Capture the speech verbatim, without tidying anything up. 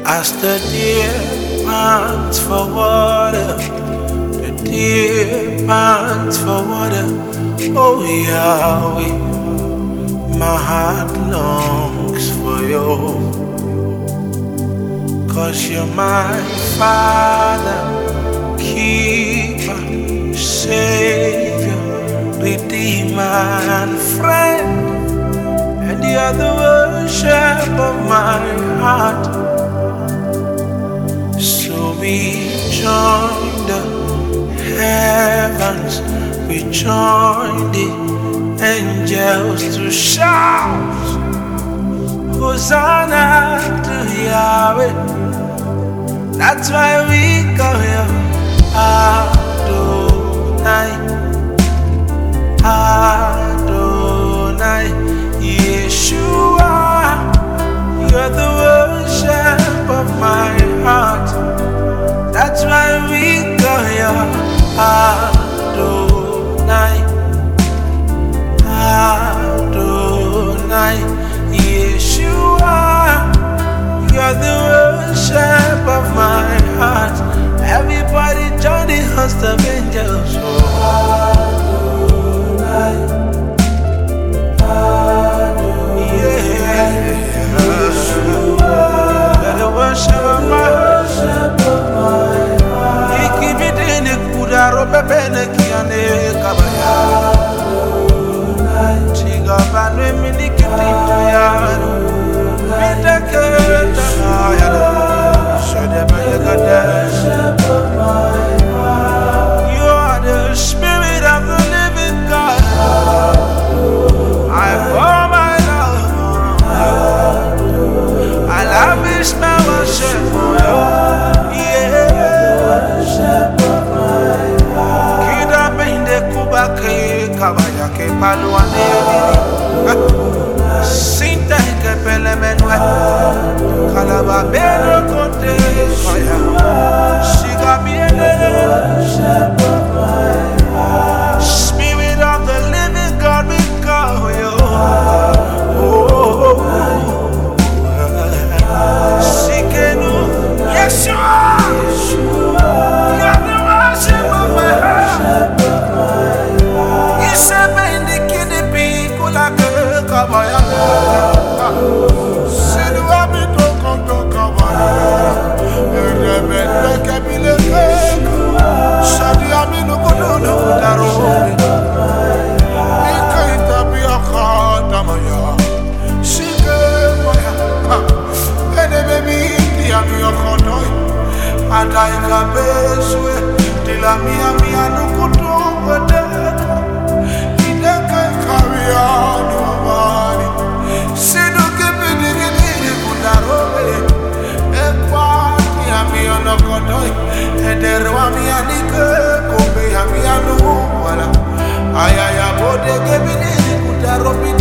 As the deer pants for water, the deer pants for water. Oh Yahweh, my heart longs for you. 'Cause you're my Father, keeper, Savior, Redeemer, and friend, and the other worship of my heart. So we join the heavens, we join the angels to shout Hosanna to Yahweh. That's why we go here, Adonai, Adonai, Yeshua. You're the worship of my heart. That's why we go here, Adonai, Adonai, Yeshua. You're the worship of my heart. Everybody join the host of angels. Oh, Adonai, Adonai, yeah, Yeshua. You're the worship of my heart. He keep it in the kudaro pepene kiane kabaya. Chiga banwe minikiti tuyaro. Midaketa ayala. Shadeba yagada. You are the spirit of the living God. I pour my love on you. I lavish my worship for you. Kida bende kubake kabaya ke paluane. Sinta ke pele menwe. Kalaba beno kote fire. Shiga biene. Spirit of the living God, we call you. Oh, Sikenu, Yeshua. You're the worship of my heart. Isebe indikini piku lake kabaya. Sinu abito konto kabaya. Erebele kebile keko. Shadi aminu kududu daro. Ika itabi akata maya. Shike maya. Ene baby indi ami akotoy. Adai kabeswe. Dila mia mia nukutu wadeka. Ideka karia nuwabari. Sinu kibidi gidi kudarobe. Ekwa mi ono kodoy. Ederwa mi anike kobe mi anu wala. Ayaya bode kibidi kudarobe.